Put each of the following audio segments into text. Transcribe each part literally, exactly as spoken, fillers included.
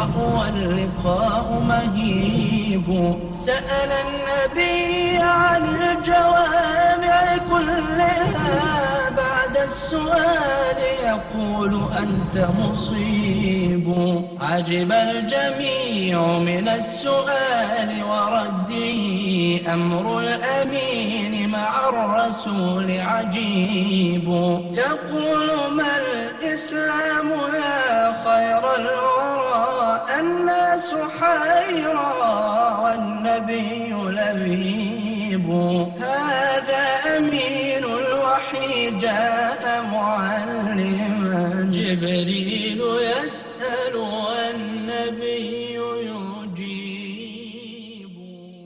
واللقاء مهيب. سأل النبي عن الجوامع كلها، بعد السؤال يقول أنت مصيب. عجب الجميع من السؤال ورده، أمر الأمين مع الرسول عجيب. يقول ما الإسلام يا خير الورى، الناس حيرى والنبي لبيب. هذا أمين الوحي جاء معلما، جبريل يسأل والنبي يجيب.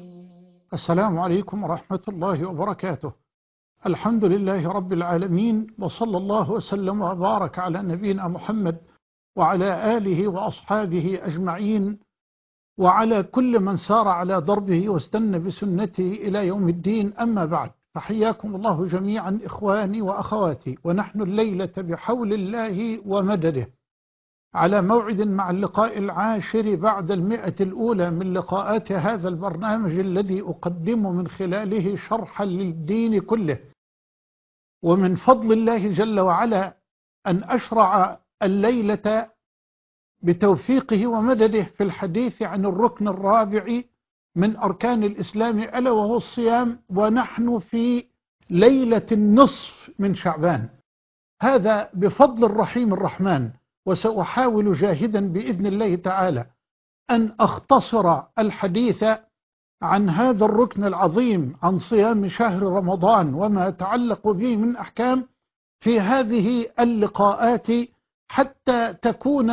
السلام عليكم ورحمة الله وبركاته. الحمد لله رب العالمين، وصلى الله وسلم وبارك على نبينا محمد وعلى آله وأصحابه أجمعين، وعلى كل من سار على دربه واستنى بسنته إلى يوم الدين. أما بعد، فحياكم الله جميعا إخواني وأخواتي، ونحن الليلة بحول الله ومدده على موعد مع اللقاء العاشر بعد المئة الأولى من لقاءات هذا البرنامج الذي أقدم من خلاله شرحا للدين كله. ومن فضل الله جل وعلا أن أشرع الليلة بتوفيقه ومدده في الحديث عن الركن الرابع من أركان الإسلام، ألا وهو الصيام، ونحن في ليلة النصف من شعبان. هذا بفضل الرحيم الرحمن، وسأحاول جاهدا بإذن الله تعالى أن أختصر الحديث عن هذا الركن العظيم، عن صيام شهر رمضان وما يتعلق به من أحكام في هذه اللقاءات، حتى تكون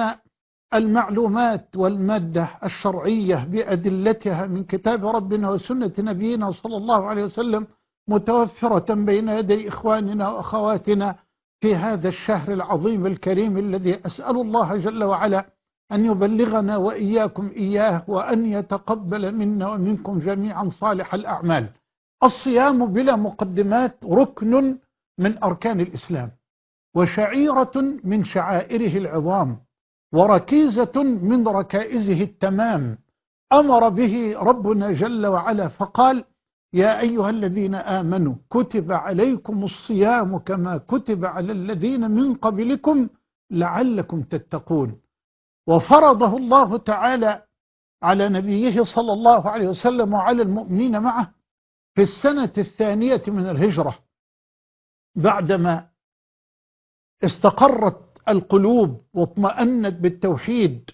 المعلومات والمادة الشرعية بأدلتها من كتاب ربنا وسنة نبينا صلى الله عليه وسلم متوفرة بين يدي إخواننا وأخواتنا في هذا الشهر العظيم الكريم، الذي أسأل الله جل وعلا أن يبلغنا وإياكم إياه، وأن يتقبل منا ومنكم جميعا صالح الأعمال. الصيام بلا مقدمات ركن من أركان الإسلام، وشعيرة من شعائره العظام، وركيزة من ركائزه التمام. أمر به ربنا جل وعلا فقال: يا أيها الذين آمنوا كتب عليكم الصيام كما كتب على الذين من قبلكم لعلكم تتقون. وفرضه الله تعالى على نبيه صلى الله عليه وسلم وعلى المؤمنين معه في السنة الثانية من الهجرة، بعدما استقرت القلوب واطمأنت بالتوحيد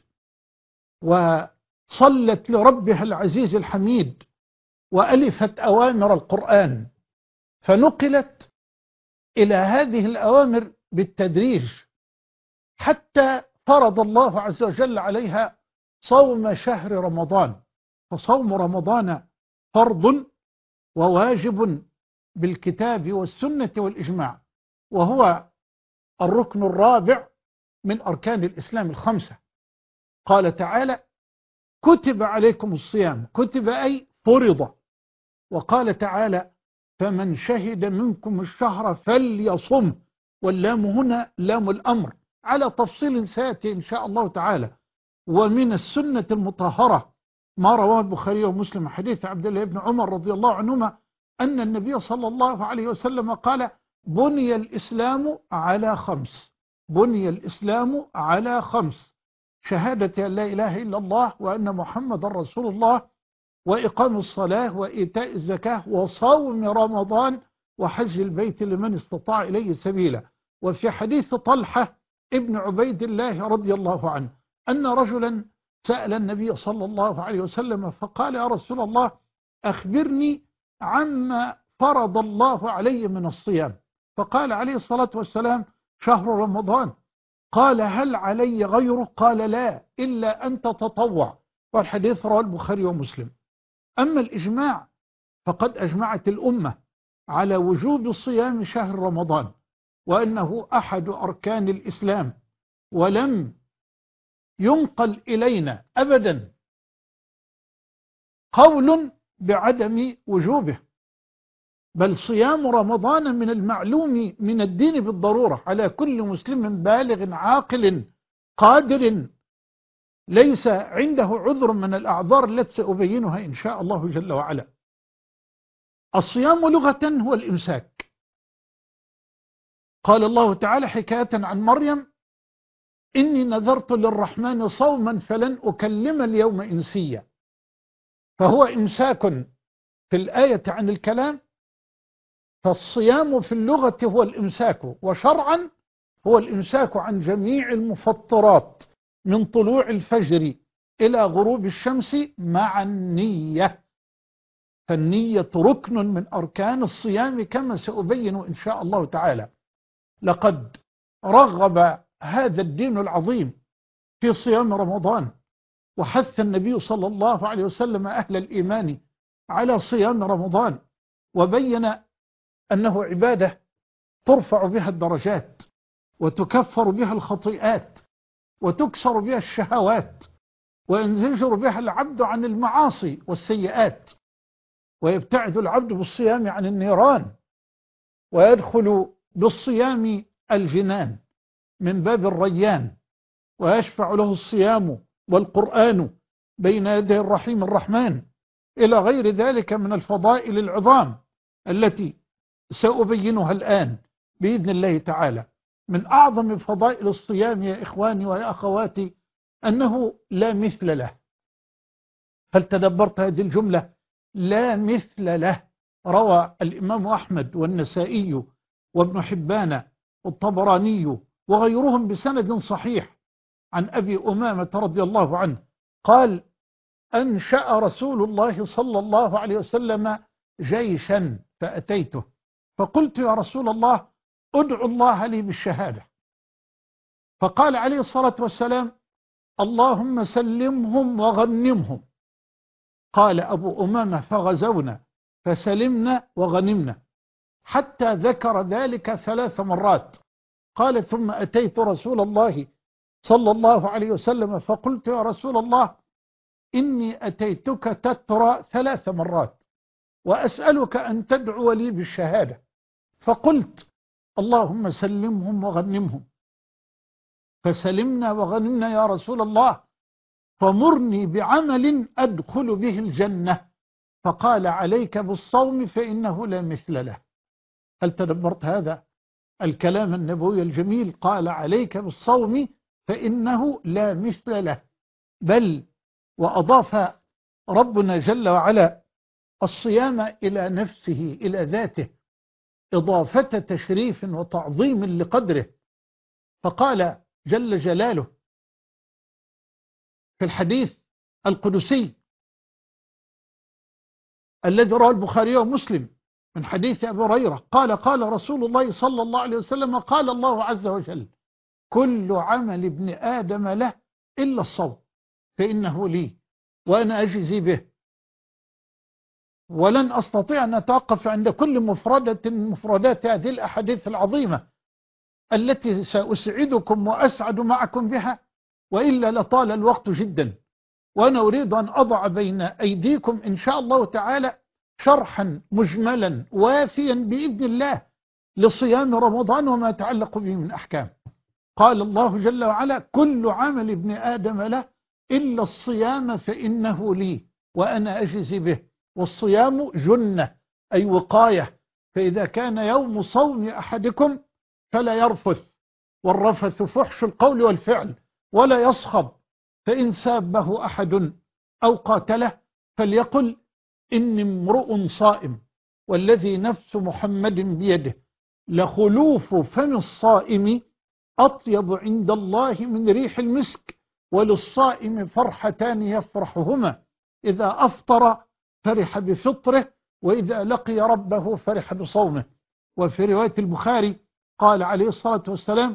وصلت لربها العزيز الحميد، وألفت أوامر القرآن، فنقلت إلى هذه الأوامر بالتدريج حتى فرض الله عز وجل عليها صوم شهر رمضان. فصوم رمضان فرض وواجب بالكتاب والسنة والإجماع، وهو الركن الرابع من أركان الإسلام الخمسة. قال تعالى: كتب عليكم الصيام، كتب أي فرض. وقال تعالى: فمن شهد منكم الشهر فليصم، واللام هنا لام الأمر على تفصيل سيأتي إن شاء الله تعالى. ومن السنة المطهرة ما رواه البخاري ومسلم حديث عبد الله بن عمر رضي الله عنهما أن النبي صلى الله عليه وسلم قال: بني الإسلام على خمس، بني الإسلام على خمس: شهادة أن لا إله إلا الله وأن محمد رسول الله، وإقام الصلاة، وإيتاء الزكاة، وصوم رمضان، وحج البيت لمن استطاع إليه سبيلا. وفي حديث طلحة ابن عبيد الله رضي الله عنه أن رجلا سأل النبي صلى الله عليه وسلم فقال: يا رسول الله، أخبرني عما فرض الله علي من الصيام. فقال عليه الصلاة والسلام: شهر رمضان. قال: هل علي غيره؟ قال: لا، إلا أن تتطوع. والحديث رواه البخاري ومسلم. أما الإجماع فقد أجمعت الأمة على وجوب صيام شهر رمضان، وأنه أحد أركان الإسلام، ولم ينقل إلينا أبدا قول بعدم وجوبه، بل صيام رمضان من المعلوم من الدين بالضرورة على كل مسلم بالغ عاقل قادر ليس عنده عذر من الأعذار التي سأبينها إن شاء الله جل وعلا. الصيام لغة هو الإمساك. قال الله تعالى حكاية عن مريم: إني نذرت للرحمن صوما فلن أكلم اليوم إنسيا. فهو إمساك في الآية عن الكلام، فالصيام في اللغة هو الإمساك، وشرعا هو الإمساك عن جميع المفطرات من طلوع الفجر إلى غروب الشمس مع النية. فالنية ركن من أركان الصيام كما سأبين إن شاء الله تعالى. لقد رغب هذا الدين العظيم في صيام رمضان، وحث النبي صلى الله عليه وسلم أهل الإيمان على صيام رمضان، وبين أنه عبادة ترفع بها الدرجات وتكفر بها الخطيئات وتكسر بها الشهوات وينزجر بها العبد عن المعاصي والسيئات، ويبتعد العبد بالصيام عن النيران، ويدخل بالصيام الجنان من باب الريان، ويشفع له الصيام والقرآن بين يدي الرحيم الرحمن، إلى غير ذلك من الفضائل العظام التي سأبينها الآن بإذن الله تعالى. من أعظم فضائل الصيام يا إخواني ويا أخواتي أنه لا مثل له. هل تدبرت هذه الجملة؟ لا مثل له. روى الإمام أحمد والنسائي وابن حبان والطبراني وغيرهم بسند صحيح عن أبي أمامة رضي الله عنه قال: أنشأ رسول الله صلى الله عليه وسلم جيشا فأتيته فقلت: يا رسول الله، ادعو الله لي بالشهادة. فقال عليه الصلاة والسلام: اللهم سلمهم وغنمهم. قال أبو أمامة: فغزونا فسلمنا وغنمنا، حتى ذكر ذلك ثلاث مرات. قال: ثم أتيت رسول الله صلى الله عليه وسلم فقلت: يا رسول الله، إني أتيتك تترى ثلاث مرات وأسألك أن تدعو لي بالشهادة. فقلت: اللهم سلمهم وغنمهم. فسلمنا وغنمنا يا رسول الله، فمرني بعمل أدخل به الجنة. فقال: عليك بالصوم فإنه لا مثل له. هل تدبرت هذا الكلام النبوي الجميل؟ قال: عليك بالصوم فإنه لا مثل له. بل وأضاف ربنا جل وعلا الصيام إلى نفسه، إلى ذاته، إضافة تشريف وتعظيم لقدره. فقال جل جلاله في الحديث القدسي الذي رواه البخاري ومسلم من حديث أبي هريرة قال: قال رسول الله صلى الله عليه وسلم: قال الله عز وجل: كل عمل ابن آدم له إلا الصوم فإنه لي وأنا أجزي به. ولن أستطيع أن أتوقف عند كل مفردة من مفردات هذه الأحاديث العظيمة التي سأسعدكم وأسعد معكم بها، وإلا لطال الوقت جدا. وأنا أريد أن أضع بين أيديكم إن شاء الله تعالى شرحا مجملا وافيا بإذن الله لصيام رمضان وما يتعلق به من أحكام. قال الله جل وعلا: كل عمل ابن آدم له إلا الصيام فإنه لي وأنا أجزي به. والصيام جنة أي وقاية، فإذا كان يوم صوم أحدكم فلا يرفث، والرفث فحش القول والفعل، ولا يصخب، فإن سابه أحد أو قاتله فليقل: إني امرؤ صائم، والذي نفس محمد بيده لخلوف فم الصائم أطيب عند الله من ريح المسك، وللصائم فرحتان يفرحهما: إذا أفطر فرح بفطره، وإذا لقي ربه فرح بصومه. وفي رواية البخاري قال عليه الصلاة والسلام: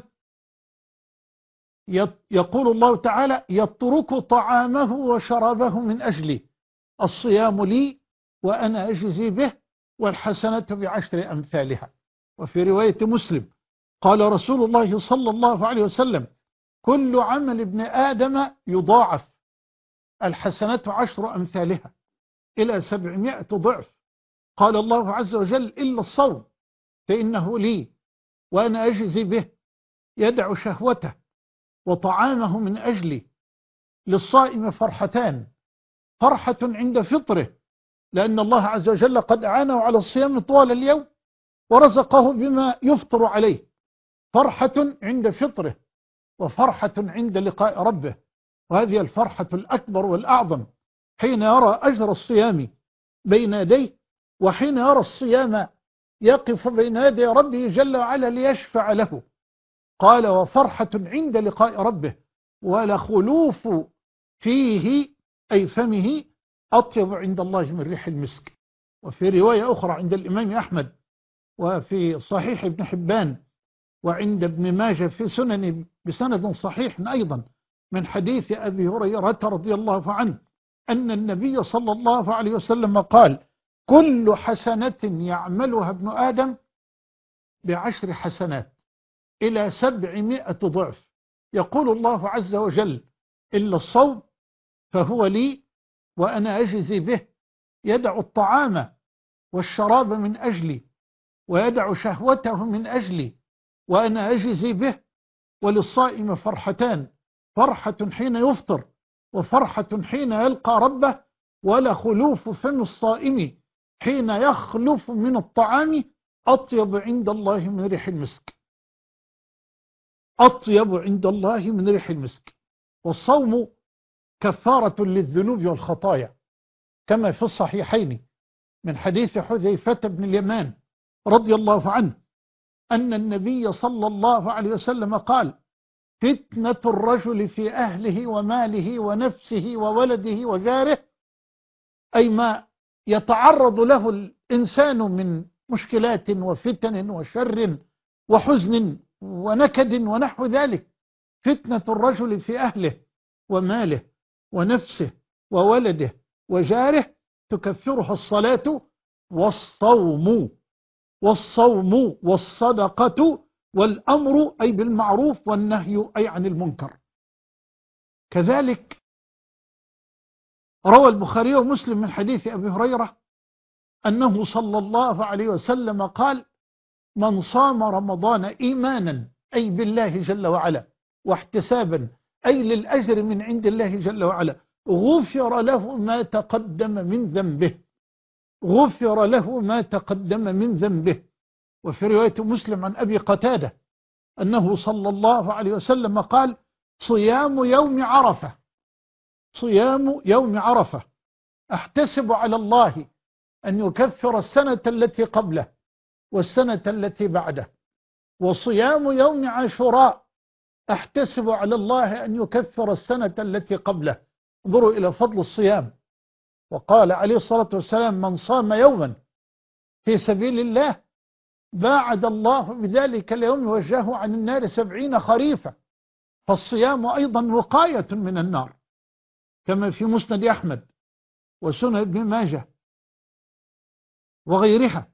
يقول الله تعالى: يترك طعامه وشرابه من أجلي، الصيام لي وأنا أجزي به، والحسنة بعشر أمثالها. وفي رواية مسلم قال رسول الله صلى الله عليه وسلم: كل عمل ابن آدم يضاعف، الحسنة عشر أمثالها إلى سبعمائة ضعف. قال الله عز وجل: إلا الصوم فإنه لي وأنا أجزي به، يدع شهوته وطعامه من أجلي، للصائم فرحتان: فرحة عند فطره لأن الله عز وجل قد أعانه على الصيام طوال اليوم ورزقه بما يفطر عليه، فرحة عند فطره وفرحة عند لقاء ربه، وهذه الفرحة الأكبر والأعظم حين يرى أجر الصيام بين يديه، وحين يرى الصيام يقف بين يدي ربه جل وعلا ليشفع له. قال: وفرحة عند لقاء ربه ولخلوف فيه أي فمه أطيب عند الله من ريح المسك. وفي رواية أخرى عند الإمام أحمد وفي صحيح ابن حبان وعند ابن ماجه في سنن بسند صحيح أيضا من حديث أبي هريرة رضي الله عنه أن النبي صلى الله عليه وسلم قال: كل حسنة يعملها ابن آدم بعشر حسنات إلى سبعمائة ضعف. يقول الله عز وجل: إلا الصوم فهو لي وأنا أجزي به، يدع الطعام والشراب من أجلي ويدع شهوته من أجلي وأنا أجزي به. وللصائم فرحتان: فرحة حين يفطر وفرحة حين يلقى ربه، ولخلوف فم الصائم حين يخلف من الطعام أطيب عند الله من ريح المسك، أطيب عند الله من ريح المسك. والصوم كفارة للذنوب والخطايا كما في الصحيحين من حديث حذيفة بن اليمان رضي الله عنه أن النبي صلى الله عليه وسلم قال: فتنة الرجل في أهله وماله ونفسه وولده وجاره، أي ما يتعرض له الإنسان من مشكلات وفتن وشر وحزن ونكد ونحو ذلك. فتنة الرجل في أهله وماله ونفسه وولده وجاره تكفرها الصلاة والصوم، والصوم والصدقة والأمر أي بالمعروف والنهي أي عن المنكر. كذلك روى البخاري ومسلم من حديث أبي هريرة أنه صلى الله عليه وسلم قال: من صام رمضان إيمانا أي بالله جل وعلا واحتسابا أي للأجر من عند الله جل وعلا غفر له ما تقدم من ذنبه، غفر له ما تقدم من ذنبه. وفي رواية مسلم عن أبي قتادة أنه صلى الله عليه وسلم قال: صيام يوم عرفة، صيام يوم عرفة أحتسب على الله أن يكفر السنة التي قبله والسنة التي بعده. وصيام يوم عاشوراء أحتسب على الله أن يكفر السنة التي قبله. انظروا إلى فضل الصيام. وقال عليه الصلاة والسلام: من صام يوما في سبيل الله باعد الله بذلك اليوم وجهه عن النار سبعين خريفا. فالصيام أيضا وقاية من النار كما في مسند أحمد وسنن ابن ماجه وغيرها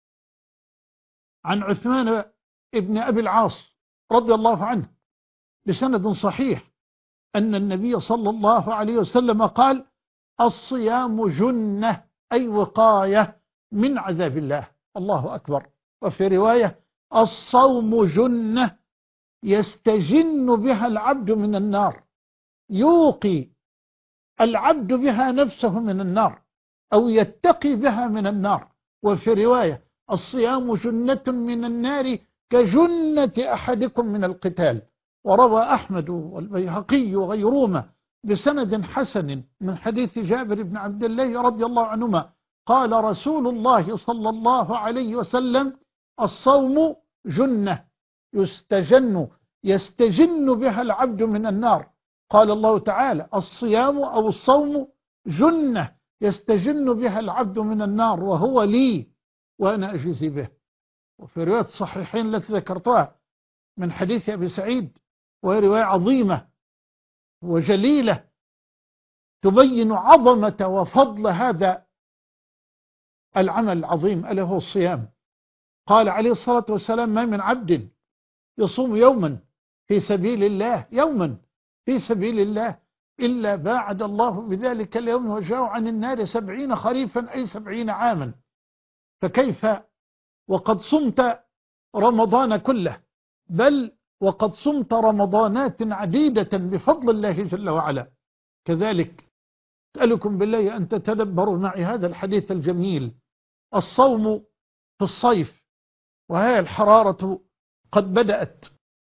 عن عثمان ابن أبي العاص رضي الله عنه بسند صحيح أن النبي صلى الله عليه وسلم قال: الصيام جنة أي وقاية من عذاب الله. الله أكبر. وفي رواية: الصوم جنة يستجن بها العبد من النار، يوقي العبد بها نفسه من النار أو يتقي بها من النار. وفي رواية: الصيام جنة من النار كجنة أحدكم من القتال. وروى أحمد والبيهقي وغيرهما بسند حسن من حديث جابر بن عبد الله رضي الله عنهما قال رسول الله صلى الله عليه وسلم: الصوم جنة يستجن يستجن بها العبد من النار. قال الله تعالى: الصيام أو الصوم جنة يستجن بها العبد من النار وهو لي وأنا أجزي به. وفي رواية الصحيحين التي ذكرتها من حديث أبي سعيد، وهي رواية عظيمة وجليلة تبين عظمة وفضل هذا العمل العظيم ألا هو الصيام. قال عليه الصلاة والسلام: ما من عبد يصوم يوما في سبيل الله يوما في سبيل الله إلا باعد الله بذلك اليوم وجهه عن النار سبعين خريفا أي سبعين عاما. فكيف وقد صمت رمضان كله، بل وقد صمت رمضانات عديدة بفضل الله جل وعلا. كذلك أسألكم بالله أن تتدبروا معي هذا الحديث الجميل. الصوم في الصيف وهي الحرارة قد بدأت.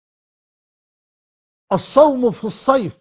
الصوم في الصيف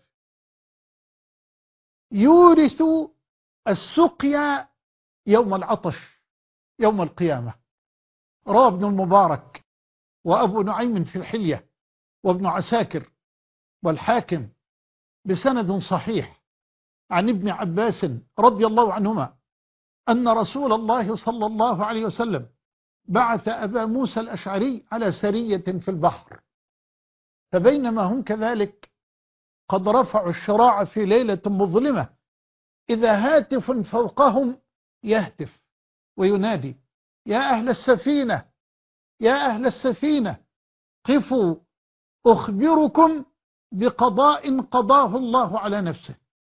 يورث السقيا يوم العطش يوم القيامة. روى ابن المبارك وأبو نعيم في الحلية وابن عساكر والحاكم بسند صحيح عن ابن عباس رضي الله عنهما أن رسول الله صلى الله عليه وسلم بعث أبا موسى الأشعري على سرية في البحر، فبينما هم كذلك قد رفعوا الشراع في ليلة مظلمة إذا هاتف فوقهم يهتف وينادي: يا أهل السفينة يا أهل السفينة قفوا أخبركم بقضاء قضاه الله على نفسه.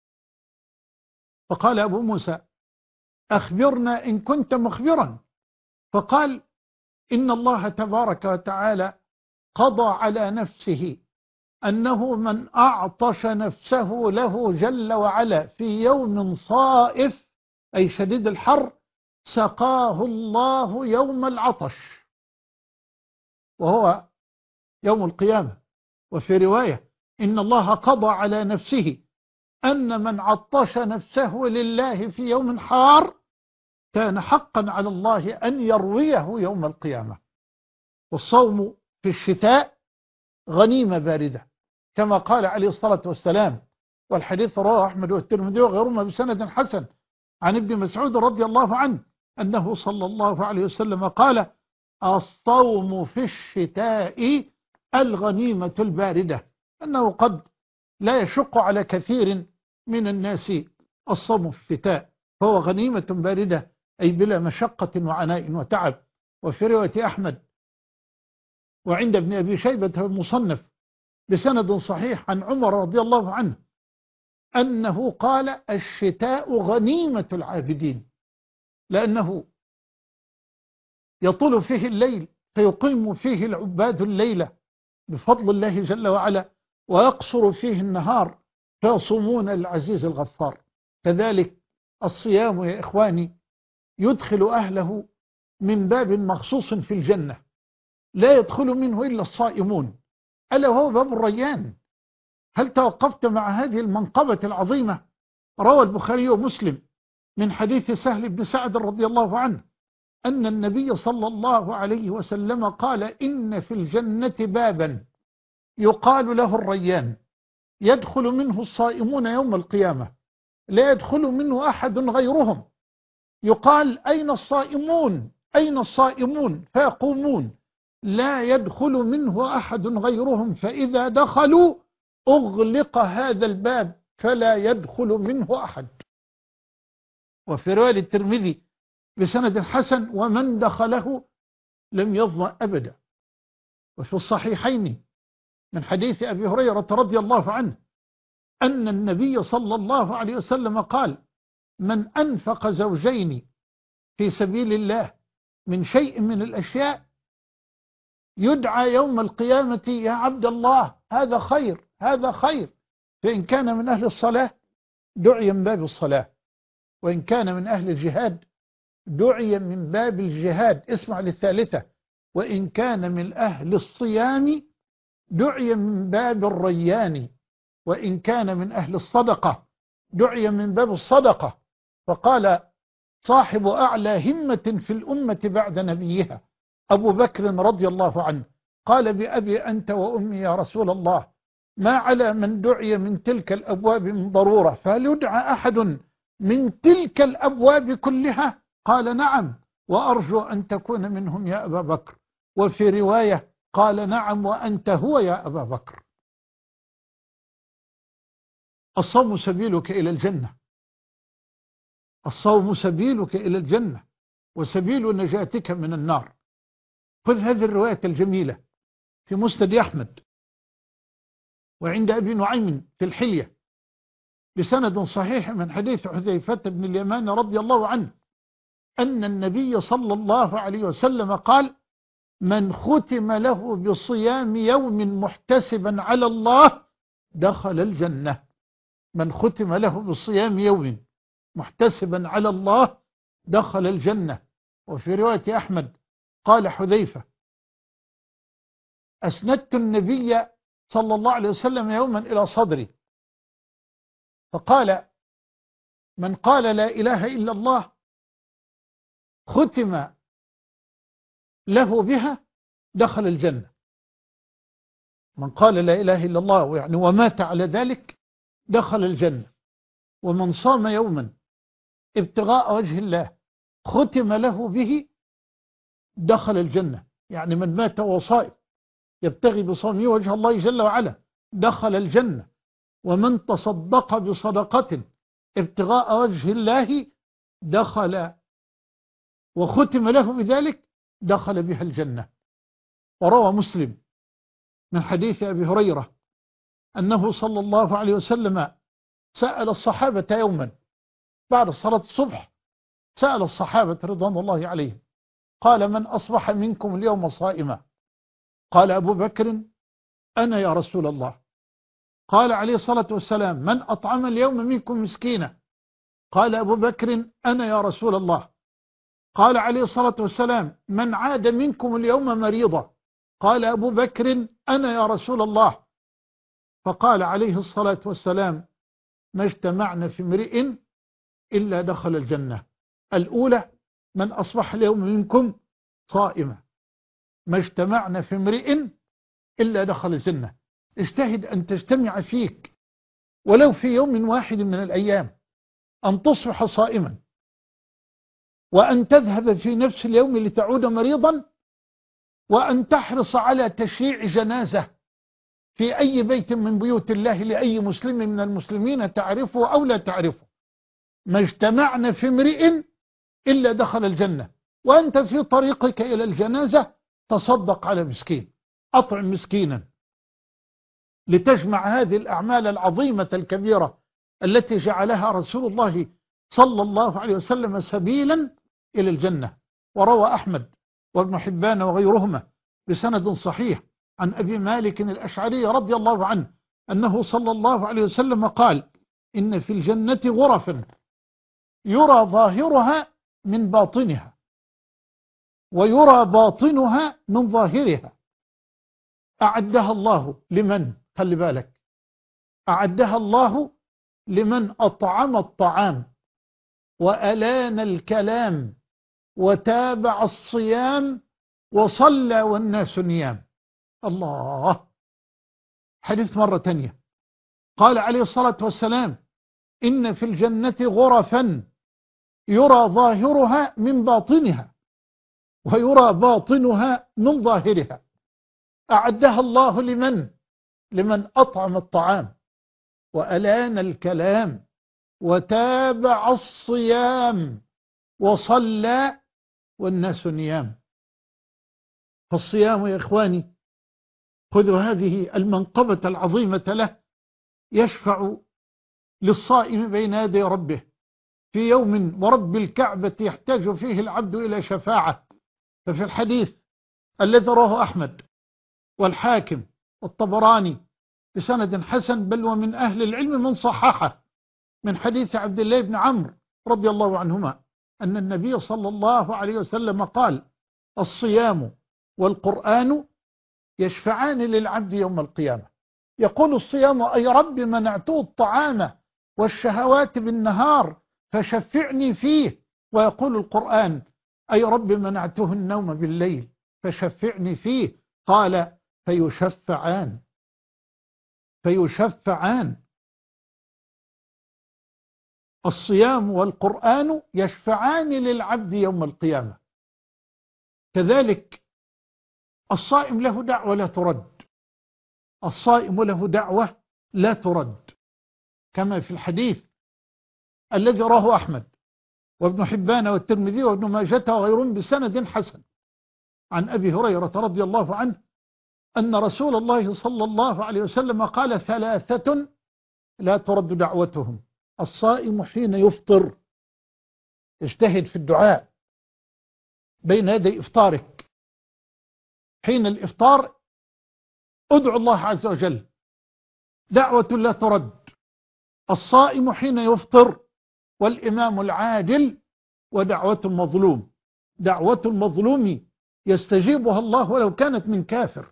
فقال أبو موسى: أخبرنا إن كنت مخبرا. فقال: إن الله تبارك وتعالى قضى على نفسه أنه من أعطش نفسه له جل وعلا في يوم صائف أي شديد الحر سقاه الله يوم العطش وهو يوم القيامة. وفي رواية: إن الله قضى على نفسه أن من عطش نفسه لله في يوم حار كان حقا على الله أن يرويه يوم القيامة. والصوم في الشتاء غنيمة باردة كما قال عليه الصلاة والسلام، والحديث رواه أحمد والترمذي وغيرهما بسند حسن عن ابن مسعود رضي الله عنه أنه صلى الله عليه وسلم قال: الصوم في الشتاء الغنيمة الباردة. أنه قد لا يشق على كثير من الناس الصوم في الشتاء، فهو غنيمة باردة أي بلا مشقة وعناء وتعب. وفي رواية أحمد وعند ابن أبي شيبة المصنف بسند صحيح عن عمر رضي الله عنه أنه قال: الشتاء غنيمة العابدين، لأنه يطول فيه الليل فيقيم فيه العباد الليلة بفضل الله جل وعلا، ويقصر فيه النهار فيصومون العزيز الغفار. كذلك الصيام يا إخواني يدخل أهله من باب مخصوص في الجنة لا يدخل منه إلا الصائمون، ألا وهو باب الريان. هل توقفت مع هذه المنقبة العظيمة؟ روى البخاري ومسلم من حديث سهل بن سعد رضي الله عنه أن النبي صلى الله عليه وسلم قال: إن في الجنة بابا يقال له الريان يدخل منه الصائمون يوم القيامة لا يدخل منه أحد غيرهم، يقال: أين الصائمون أين الصائمون؟ فيقومون لا يدخل منه أحد غيرهم، فإذا دخلوا أغلق هذا الباب فلا يدخل منه أحد. وفي رواية الترمذي بسند حسن: ومن دخله لم يظمأ أبدا. وفي الصحيحين من حديث أبي هريرة رضي الله عنه أن النبي صلى الله عليه وسلم قال: من أنفق زوجين في سبيل الله من شيء من الأشياء يدعى يوم القيامة: يا عبد الله هذا خير هذا خير. فإن كان من أهل الصلاة دعي من باب الصلاة، وإن كان من أهل الجهاد دعي من باب الجهاد. اسمع للثالثة: وإن كان من أهل الصيام دعي من باب الريان، وإن كان من أهل الصدقة دعي من باب الصدقة. فقال صاحب أعلى همة في الأمة بعد نبيها أبو بكر رضي الله عنه قال: بأبي أنت وأمي يا رسول الله، ما على من دعي من تلك الأبواب من ضرورة، فهل يدعى أحد من تلك الأبواب كلها؟ قال: نعم، وأرجو أن تكون منهم يا أبا بكر. وفي رواية قال: نعم وأنت هو يا أبا بكر. الصوم سبيلك إلى الجنة، الصوم سبيلك إلى الجنة وسبيل نجاتك من النار. خذ هذه الرواية الجميلة في مسند أحمد وعند أبي نعيم في الحلية بسند صحيح من حديث حذيفة بن اليمان رضي الله عنه أن النبي صلى الله عليه وسلم قال: من ختم له بصيام يوم محتسبا على الله دخل الجنة. من ختم له بصيام يوم محتسبا على الله دخل الجنة. وفي رواية أحمد قال حذيفة: أسندت النبي صلى الله عليه وسلم يوما إلى صدري فقال: من قال لا إله إلا الله ختم له بها دخل الجنة. من قال لا إله إلا الله يعني ومات على ذلك دخل الجنة. ومن صام يوما ابتغاء وجه الله ختم له به دخل الجنة، يعني من مات وصائم يبتغي بصومه وجه الله جل وعلا دخل الجنة. ومن تصدق بصدقة ابتغاء وجه الله دخل وختم له بذلك دخل بها الجنة. وروى مسلم من حديث أبي هريرة أنه صلى الله عليه وسلم سأل الصحابة يوما بعد صلاة الصبح، سأل الصحابة رضوان الله عليهم قال: من أصبح منكم اليوم صائما؟ قال أبو بكر: أنا يا رسول الله. قال عليه الصلاة والسلام: من أطعم اليوم منكم مسكينا؟ قال أبو بكر: أنا يا رسول الله. قال عليه الصلاة والسلام: من عاد منكم اليوم مريضا؟ قال أبو بكر: أنا يا رسول الله. فقال عليه الصلاة والسلام: ما اجتمعنا في امرئ إلا دخل الجنة. الأولى: من أصبح اليوم منكم صائما. ما اجتمعنا في امرئ إلا دخل الجنة. اجتهد أن تجتمع فيك ولو في يوم واحد من الأيام أن تصبح صائما، وأن تذهب في نفس اليوم لتعود مريضا، وأن تحرص على تشييع جنازة في أي بيت من بيوت الله لأي مسلم من المسلمين تعرفه أو لا تعرفه. ما اجتمعنا في امرئ إلا دخل الجنة. وأنت في طريقك إلى الجنازة تصدق على مسكين، أطعم مسكينا، لتجمع هذه الأعمال العظيمة الكبيرة التي جعلها رسول الله صلى الله عليه وسلم سبيلا إلى الجنة. وروى أحمد وابن حبان وغيرهما بسند صحيح عن أبي مالك الأشعري رضي الله عنه أنه صلى الله عليه وسلم قال: إن في الجنة غرفا يرى ظاهرها من باطنها ويرى باطنها من ظاهرها، أعدها الله لمن؟ خلي بالك، أعدها الله لمن أطعم الطعام وألان الكلام وتابع الصيام وصلى والناس نيام. الله. حديث مرة تانية قال عليه الصلاة والسلام: إن في الجنة غرفا يرى ظاهرها من باطنها ويرى باطنها من ظاهرها، أعدها الله لمن؟ لمن أطعم الطعام وألان الكلام وتابع الصيام وصلى والناس نيام. فالصيام يا إخواني خذوا هذه المنقبة العظيمة له، يشفع للصائم بين يدي ربه في يوم ورب الكعبة يحتاج فيه العبد إلى شفاعة. ففي الحديث الذي رواه أحمد والحاكم والطبراني بسند حسن، بل ومن أهل العلم من صححه، من حديث عبد الله بن عمرو رضي الله عنهما أن النبي صلى الله عليه وسلم قال: الصيام والقرآن يشفعان للعبد يوم القيامة. يقول الصيام: أي رب منعته الطعام والشهوات بالنهار فشفعني فيه. ويقول القرآن: أي رب منعته النوم بالليل فشفعني فيه. قال: فيشفعان فيشفعان الصيام والقرآن يشفعان للعبد يوم القيامة. كذلك الصائم له دعوة لا ترد، الصائم له دعوة لا ترد، كما في الحديث الذي راه أحمد وابن حبان والترمذي وابن ماجة وغيرهم بسند حسن عن أبي هريرة رضي الله عنه أن رسول الله صلى الله عليه وسلم قال: ثلاثة لا ترد دعوتهم: الصائم حين يفطر، اجتهد في الدعاء بين يدي إفطارك، حين الإفطار ادعو الله عز وجل دعوة لا ترد. الصائم حين يفطر، والإمام العادل، ودعوة المظلوم. دعوة المظلوم يستجيبها الله ولو كانت من كافر،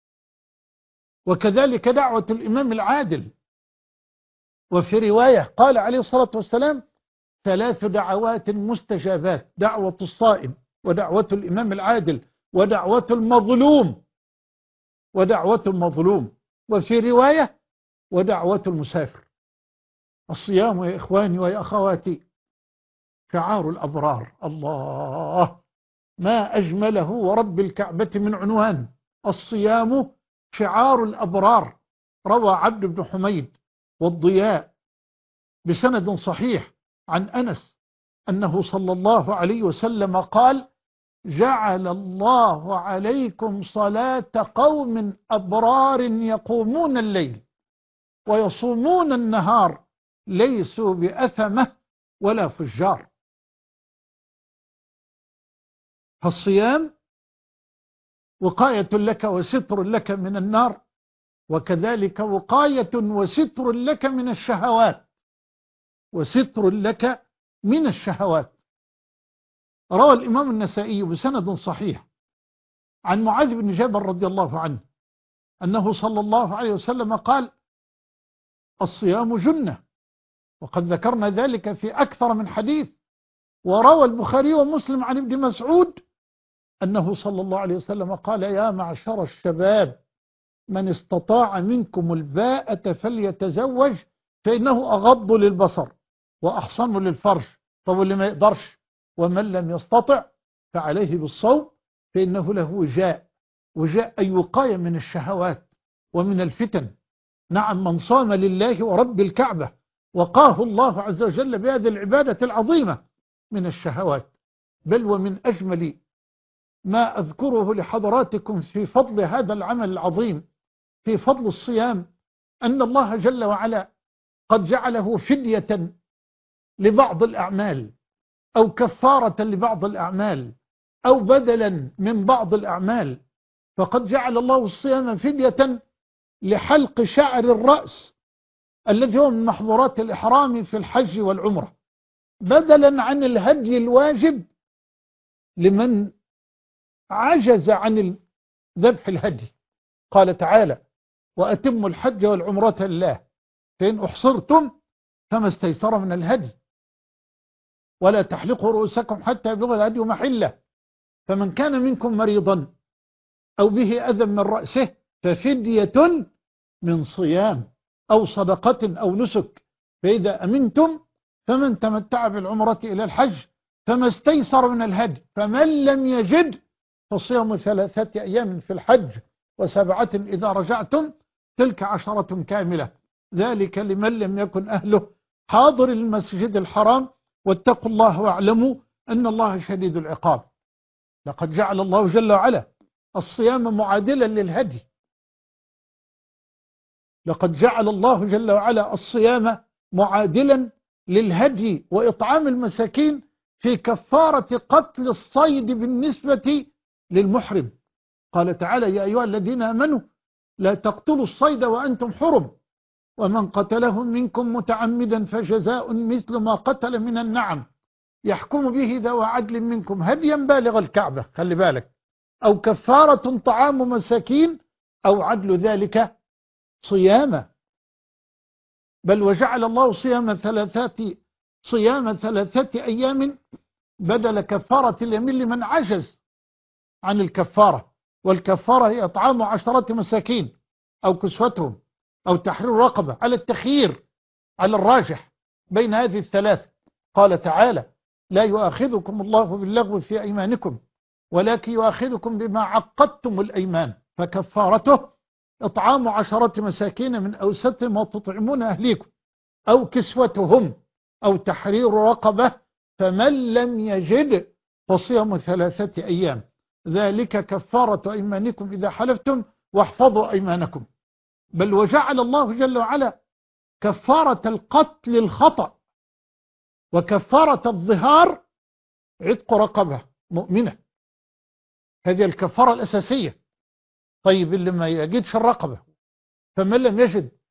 وكذلك دعوة الإمام العادل. وفي رواية قال عليه الصلاة والسلام: ثلاث دعوات مستجابات: دعوة الصائم، ودعوة الإمام العادل، ودعوة المظلوم ودعوة المظلوم وفي رواية: ودعوة المسافر. الصيام يا إخواني ويا أخواتي شعار الأبرار. الله، ما أجمله ورب الكعبة من عنوان: الصيام شعار الأبرار. روى عبد بن حميد والضياء بسند صحيح عن أنس أنه صلى الله عليه وسلم قال: جعل الله عليكم صلاة قوم أبرار يقومون الليل ويصومون النهار، ليسوا بأثمة ولا فجار. فالصيام وقاية لك وستر لك من النار، وكذلك وقاية وستر لك من الشهوات وستر لك من الشهوات. روى الإمام النسائي بسند صحيح عن معاذ بن جبل رضي الله عنه أنه صلى الله عليه وسلم قال: الصيام جنة. وقد ذكرنا ذلك في أكثر من حديث. وروى البخاري ومسلم عن ابن مسعود أنه صلى الله عليه وسلم قال: يا معشر الشباب، من استطاع منكم الباءة فليتزوج، فإنه أغض للبصر وأحصن للفرج. طب اللي ما يقدرش ومن لم يستطع فعليه بالصوم، فإنه له وجاء. وجاء أي وقاية من الشهوات ومن الفتن. نعم، من صام لله ورب الكعبة وقاه الله عز وجل بهذه العبادة العظيمة من الشهوات. بل ومن أجمل ما أذكره لحضراتكم في فضل هذا العمل العظيم، في فضل الصيام، أن الله جل وعلا قد جعله فدية لبعض الأعمال، أو كفارة لبعض الأعمال، أو بدلا من بعض الأعمال. فقد جعل الله الصيام فدية لحلق شعر الرأس الذي هو من محظورات الإحرام في الحج والعمرة، بدلا عن الهدي الواجب لمن عجز عن ذبح الهدي. قال تعالى: وأتموا الحج والعمرة لله، فإن أحصرتم فما استيسر من الهدي، ولا تحلقوا رؤوسكم حتى يبلغ الهدي محله، فمن كان منكم مريضا أو به أذى من رأسه ففدية من صيام أو صدقة أو نسك، فإذا أمنتم فمن تمتع بالعمرة إلى الحج فما استيسر من الهدي، فمن لم يجد فصيام ثلاثة أيام في الحج وسبعة إذا رجعتم، تلك عشرة كاملة، ذلك لمن لم يكن أهله حاضر المسجد الحرام، واتقوا الله واعلموا أن الله شديد العقاب. لقد جعل الله جل وعلا الصيام معادلا للهدي. لقد جعل الله جل وعلا الصيام معادلا للهدي وإطعام المساكين في كفارة قتل الصيد بالنسبة للمحرم. قال تعالى: يا أيها الذين آمنوا لا تقتلوا الصيد وأنتم حرم، ومن قتله منكم متعمدا فجزاء مثل ما قتل من النعم، يحكم به ذو عدل منكم هديا بالغ الكعبة، خلي بالك، أو كفارة طعام مساكين أو عدل ذلك صياما. بل وجعل الله صيام ثلاثة صيام ثلاثة أيام بدل كفارة اليمين لمن عجز عن الكفارة. والكفارة هي إطعام عشرة مساكين أو كسوتهم أو تحرير رقبة، على التخيير، على الراجح بين هذه الثلاث. قال تعالى: لا يؤاخذكم الله باللغو في أيمانكم ولكن يؤاخذكم بما عقدتم الأيمان، فكفارته إطعام عشرة مساكين من أوسط ما تطعمون أهليكم أو كسوتهم أو تحرير رقبة، فمن لم يجد فصيام ثلاثة أيام، ذلك كفارة أيمانكم إذا حلفتم واحفظوا أيمانكم. بل وجعل الله جل وعلا كفارة القتل الخطأ وكفارة الظهار عتق رقبة مؤمنة، هذه الكفارة الأساسية. طيب اللي ما يجدش الرقبة، فمن لم يجد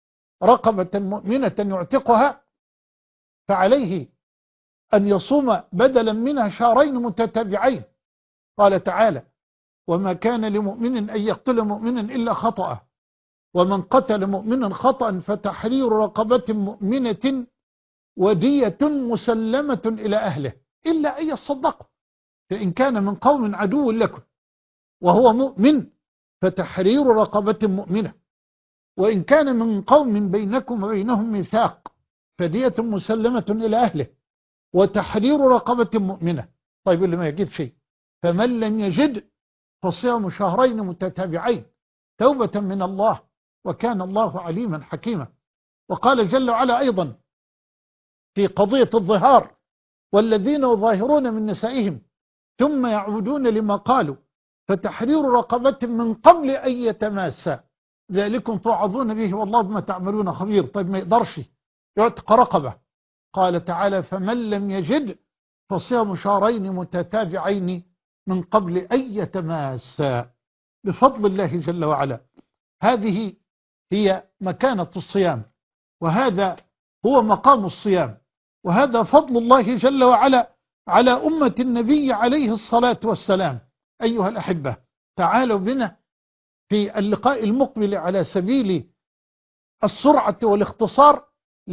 رقبة مؤمنة يعتقها فعليه أن يصوم بدلا منها شهرين متتابعين. قال تعالى: وما كان لمؤمن أن يقتل مؤمنا إلا خطأ، ومن قتل مؤمنا خطأ فتحرير رقبة مؤمنة ودية مسلمة إلى أهله إلا أن يصدقوا، فإن كان من قوم عدو لكم وهو مؤمن فتحرير رقبة مؤمنة، وإن كان من قوم بينكم وبينهم ميثاق فدية مسلمة إلى أهله وتحرير رقبة مؤمنة. طيب اللي ما يجد شيء فمن لم يجد فصيام شهرين متتابعين توبة من الله وكان الله عليما حكيما. وقال جل وعلا أيضا في قضية الظهار: والذين يظاهرون من نسائهم ثم يعودون لما قالوا فتحرير رقبة من قبل أن يتماسا ذلكم توعظون به والله بما تعملون خبير. طيب ما يقدرش يعتق رقبة، قال تعالى: فمن لم يجد فصيام شهرين متتابعين من قبل أن يتماسا، بفضل الله جل وعلا. هذه هي مكانة الصيام، وهذا هو مقام الصيام، وهذا فضل الله جل وعلا على أمة النبي عليه الصلاة والسلام. أيها الأحبة، تعالوا بنا في اللقاء المقبل على سبيل السرعة والاختصار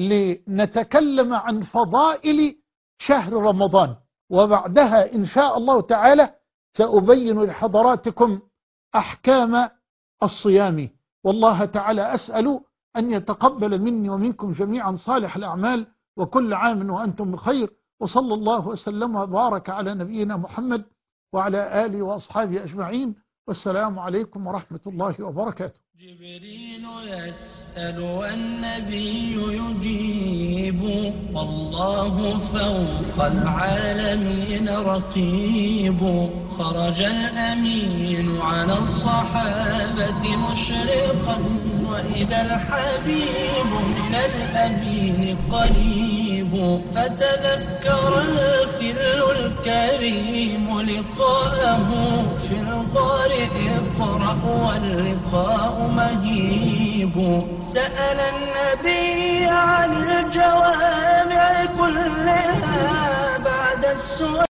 لنتكلم عن فضائل شهر رمضان، وبعدها إن شاء الله تعالى سأبين لحضراتكم أحكام الصيام. والله تعالى أسأل أن يتقبل مني ومنكم جميعا صالح الأعمال، وكل عام وأنتم بخير، وصلى الله وسلم وبارك على نبينا محمد وعلى آله وأصحابه أجمعين، والسلام عليكم ورحمة الله وبركاته. جبريل يسأل والنبي يجيب، والله فوق العالمين رقيب. خرج الأمين على الصحابة مشرقا، وإذا الحبيب من الأمين قريب. فتذكر الخل الكريم لقاءه في الغار اقرأ واللقاء مهيب. سأل النبي عن الجوامع كلها بعد السؤال